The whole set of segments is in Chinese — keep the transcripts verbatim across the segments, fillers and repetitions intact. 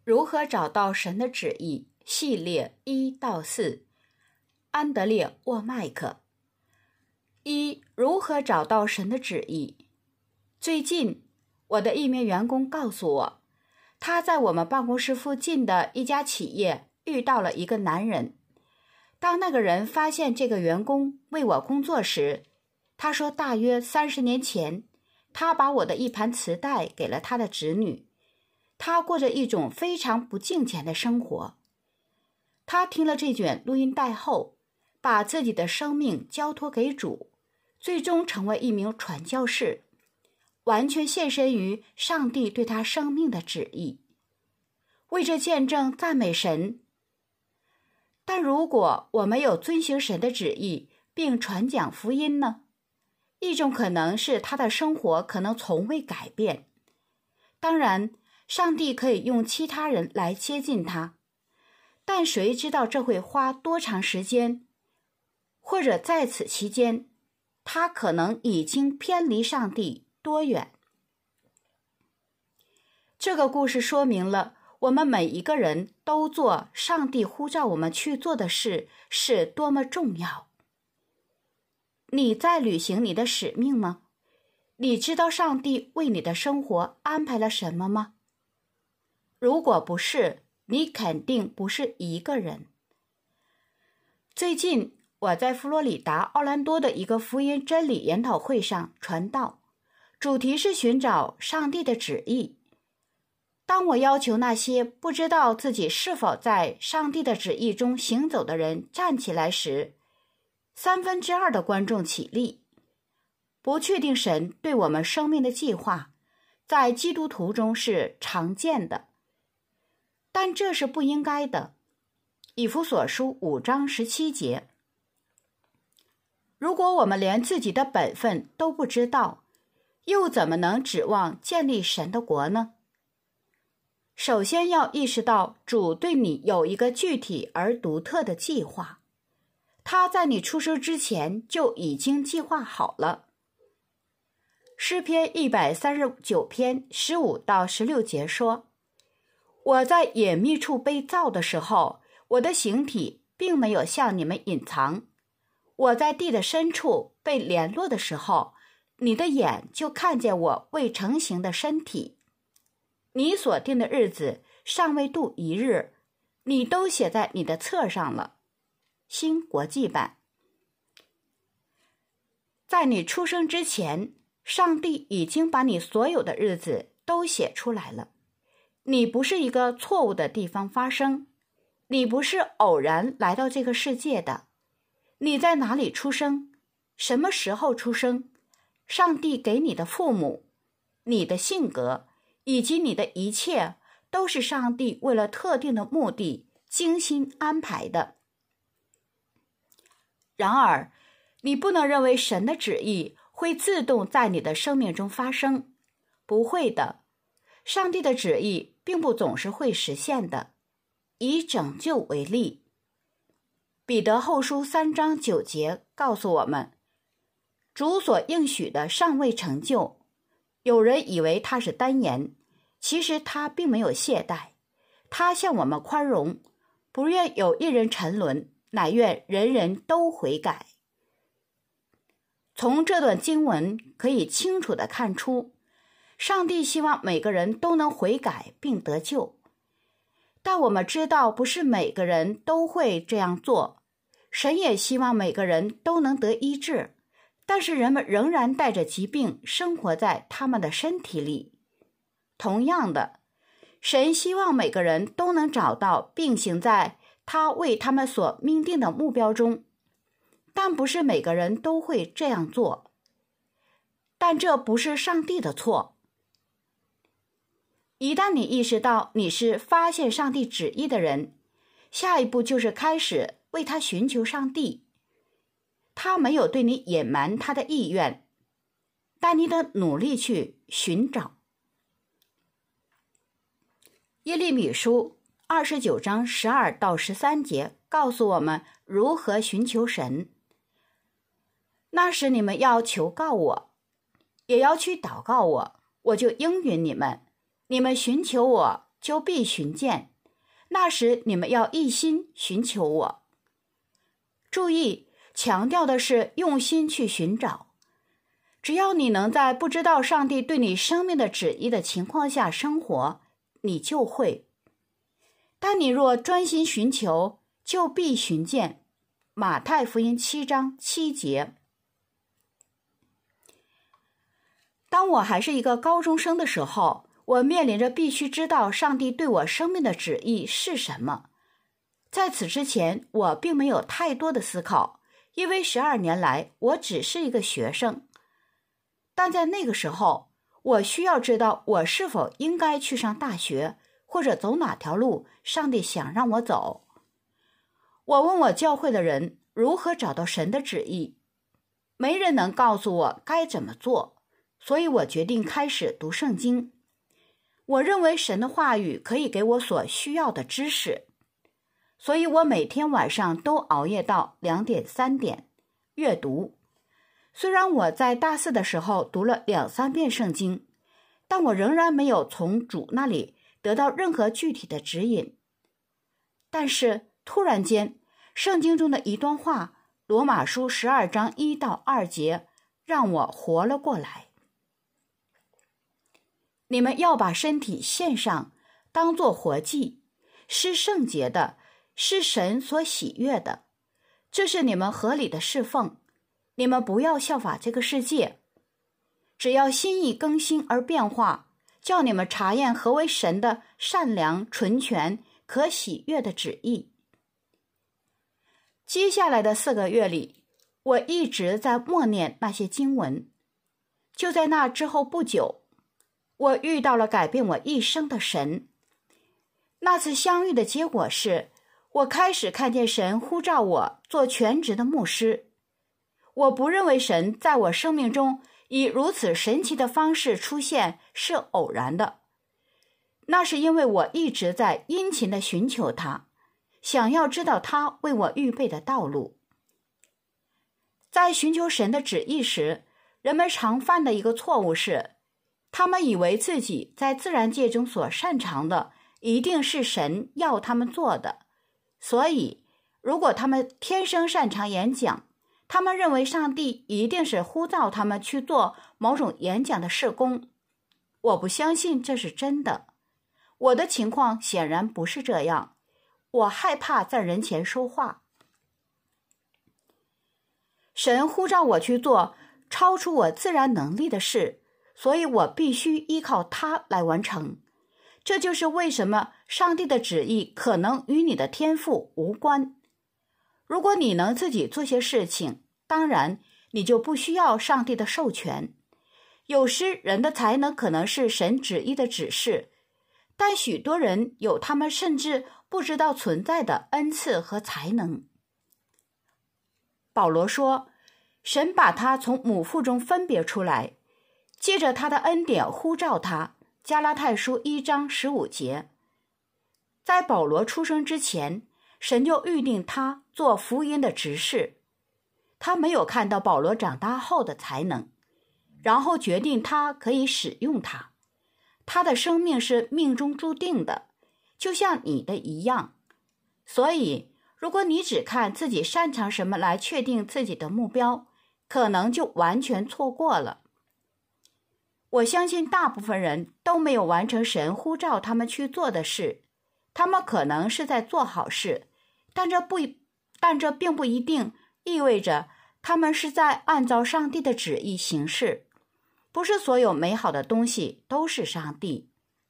如何找到神的旨意系列一到四，安德烈·沃麦克。一、如何找到神的旨意？最近，我的一名员工告诉我，他在我们办公室附近的一家企业遇到了一个男人。当那个人发现这个员工为我工作时，他说大约三十年前，他把我的一盘磁带给了他的侄女。他过着一种非常不敬虔的生活。他听了这卷录音带后，把自己的生命交托给主，最终成为一名传教士，完全献身于上帝对他生命的旨意，为这见证赞美神。但如果我没有遵行神的旨意并传讲福音呢？一种可能是他的生活可能从未改变。当然，上帝可以用其他人来接近他，但谁知道这会花多长时间，或者在此期间，他可能已经偏离上帝多远。这个故事说明了我们每一个人都做上帝呼召我们去做的事是多么重要。你在履行你的使命吗？你知道上帝为你的生活安排了什么吗？如果不是，你肯定不是一个人。最近，我在佛罗里达奥兰多的一个福音真理研讨会上传道，主题是寻找上帝的旨意。当我要求那些不知道自己是否在上帝的旨意中行走的人站起来时，三分之二的观众起立。不确定神对我们生命的计划，在基督徒中是常见的。但这是不应该的。以弗所书五章十七节。如果我们连自己的本分都不知道，又怎么能指望建立神的国呢？首先要意识到主对你有一个具体而独特的计划，他在你出生之前就已经计划好了。诗篇一百三十九篇十五到十六节说，我在隐秘处被造的时候，我的形体并没有向你们隐藏。我在地的深处被联络的时候，你的眼就看见我未成形的身体。你所定的日子尚未度一日，你都写在你的册上了。新国际版。在你出生之前，上帝已经把你所有的日子都写出来了。你不是一个错误的地方发生，你不是偶然来到这个世界的。你在哪里出生，什么时候出生，上帝给你的父母，你的性格以及你的一切，都是上帝为了特定的目的精心安排的。然而，你不能认为神的旨意会自动在你的生命中发生，不会的。上帝的旨意并不总是会实现的。以拯救为例，彼得后书三章九节告诉我们，主所应许的尚未成就。有人以为他是单言，其实他并没有懈怠。他向我们宽容，不愿有一人沉沦，乃愿人人都悔改。从这段经文可以清楚地看出，上帝希望每个人都能悔改并得救，但我们知道不是每个人都会这样做。神也希望每个人都能得医治，但是人们仍然带着疾病生活在他们的身体里。同样的，神希望每个人都能找到并行在他为他们所命定的目标中，但不是每个人都会这样做。但这不是上帝的错。一旦你意识到你是发现上帝旨意的人，下一步就是开始为他寻求上帝。他没有对你隐瞒他的意愿，但你得努力去寻找。耶利米书二十九章十二到十三节告诉我们如何寻求神。那时你们要求告我，也要去祷告我，我就应允你们。你们寻求我， 就必寻见，那时你们要一心寻求我。注意，强调的是用心去寻找。只要你能在不知道上帝对你生命的旨意的情况下生活，你就会。但你若专心寻求，就必寻见。马太福音七章七节。当我还是一个高中生的时候，我面临着必须知道上帝对我生命的旨意是什么。在此之前，我并没有太多的思考，因为十二年来我只是一个学生。但在那个时候，我需要知道我是否应该去上大学，或者走哪条路上帝想让我走。我问我教会的人如何找到神的旨意，没人能告诉我该怎么做，所以我决定开始读圣经。我认为神的话语可以给我所需要的知识，所以我每天晚上都熬夜到两点三点阅读。虽然我在大四的时候读了两三遍圣经，但我仍然没有从主那里得到任何具体的指引。但是突然间，圣经中的一段话，罗马书十二章一到二节，让我活了过来。你们要把身体献上，当作活祭，是圣洁的，是神所喜悦的，这是你们合理的侍奉。你们不要效法这个世界，只要心意更新而变化，叫你们查验何为神的善良、纯全、可喜悦的旨意。接下来的四个月里，我一直在默念那些经文。就在那之后不久，我遇到了改变我一生的神。那次相遇的结果是，我开始看见神呼召我做全职的牧师。我不认为神在我生命中以如此神奇的方式出现是偶然的，那是因为我一直在殷勤地寻求他，想要知道他为我预备的道路。在寻求神的旨意时，人们常犯的一个错误是，他们以为自己在自然界中所擅长的一定是神要他们做的，所以如果他们天生擅长演讲，他们认为上帝一定是呼召他们去做某种演讲的事工。我不相信这是真的。我的情况显然不是这样。我害怕在人前说话。神呼召我去做超出我自然能力的事，所以我必须依靠他来完成。这就是为什么上帝的旨意可能与你的天赋无关。如果你能自己做些事情，当然你就不需要上帝的授权。有时人的才能可能是神旨意的指示，但许多人有他们甚至不知道存在的恩赐和才能。保罗说，神把他从母腹中分别出来，借着他的恩典呼召他，加拉太书一章十五节。在保罗出生之前，神就预定他做福音的执事。他没有看到保罗长大后的才能，然后决定他可以使用他。他的生命是命中注定的，就像你的一样。所以，如果你只看自己擅长什么来确定自己的目标，可能就完全错过了。我相信大部分人都没有完成神呼召他们去做的事。他们可能是在做好事，但这不，但这并不一定意味着他们是在按照上帝的旨意行事。不是所有美好的东西都是上帝。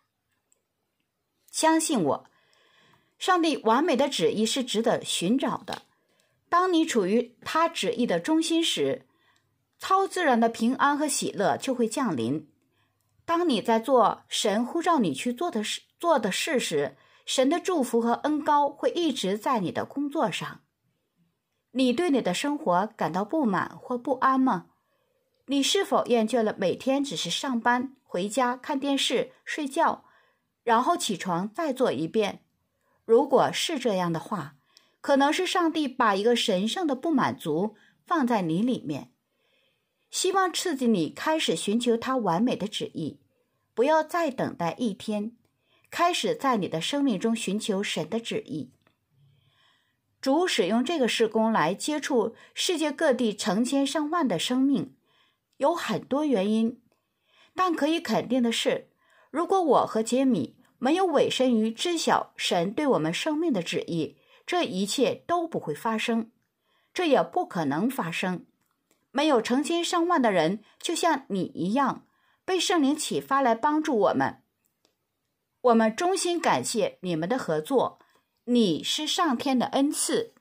相信我，上帝完美的旨意是值得寻找的。当你处于他旨意的中心时，超自然的平安和喜乐就会降临。当你在做神呼召你去做的事做的事时，神的祝福和恩膏会一直在你的工作上。你对你的生活感到不满或不安吗？你是否厌倦了每天只是上班、回家、看电视、睡觉，然后起床再做一遍？如果是这样的话，可能是上帝把一个神圣的不满足放在你里面，希望刺激你开始寻求他完美的旨意。不要再等待一天， 开始在你的生命中寻求神的旨意。主使用这个事工来接触世界各地成千上万的生命，有很多原因，但可以肯定的是，如果我和杰米没有委身于知晓神对我们生命的旨意，这一切都不会发生，这也不可能发生。没有成千上万的人就像你一样被圣灵启发来帮助我们。我们衷心感谢你们的合作，你是上天的恩赐。